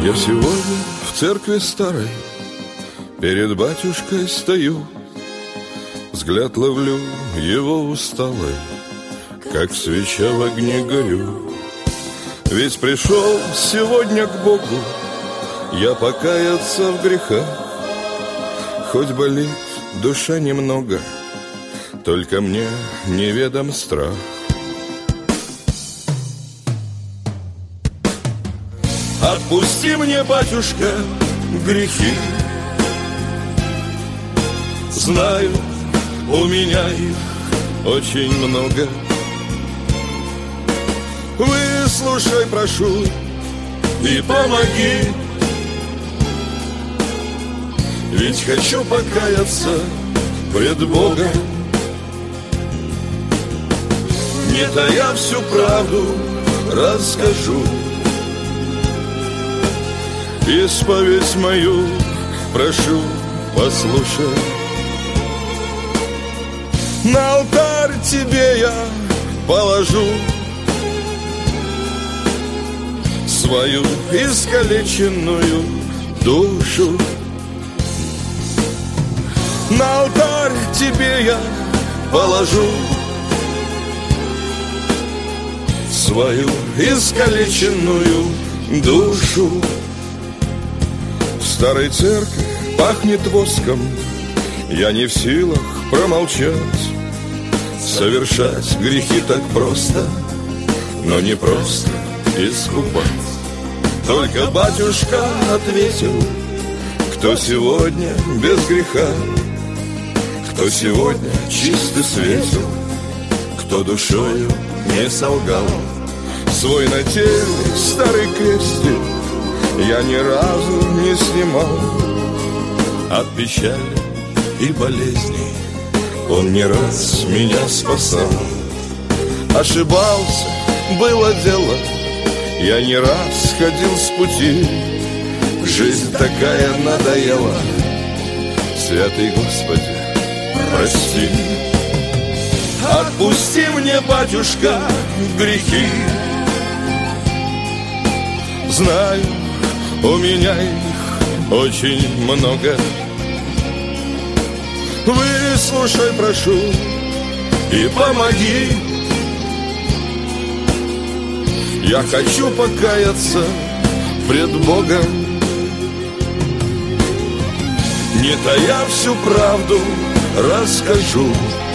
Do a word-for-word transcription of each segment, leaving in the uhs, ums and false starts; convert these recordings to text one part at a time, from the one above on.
Я сегодня в церкви старой перед батюшкой стою, взгляд ловлю его усталый, как свеча в огне горю. Ведь пришел сегодня к Богу я покаяться в грехах. Хоть болит душа немного, только мне неведом страх. Отпусти мне, батюшка, грехи. Знаю, у меня их очень много. Выслушай, прошу, и помоги. Ведь хочу покаяться пред Богом, не тая всю правду расскажу. Исповедь мою прошу, послушай. На алтарь тебе я положу свою искалеченную душу. На алтарь тебе я положу свою искалеченную душу. В старой церкви пахнет воском, я не в силах промолчать. Совершать грехи так просто, но не просто искупать. Только батюшка ответил: кто сегодня без греха, кто сегодня чист и светил, кто душою не солгал. Свой на теле старый крестик я ни разу не снимал. От печали и болезней он не раз меня спасал. Ошибался, было дело, я не раз сходил с пути. Жизнь такая надоела, святый Господи, прости. Отпусти мне, батюшка, грехи. Знаю, у меня их очень много. Выслушай, прошу, и помоги. Я хочу покаяться пред Богом, не тая всю правду расскажу.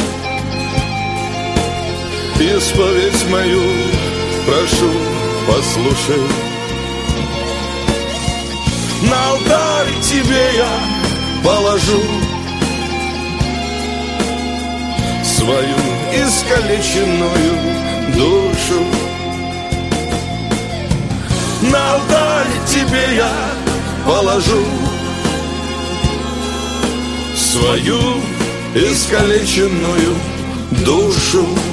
Исповедь мою прошу, послушай. На алтарь тебе я положу свою искалеченную душу. На алтарь тебе я положу свою искалеченную душу.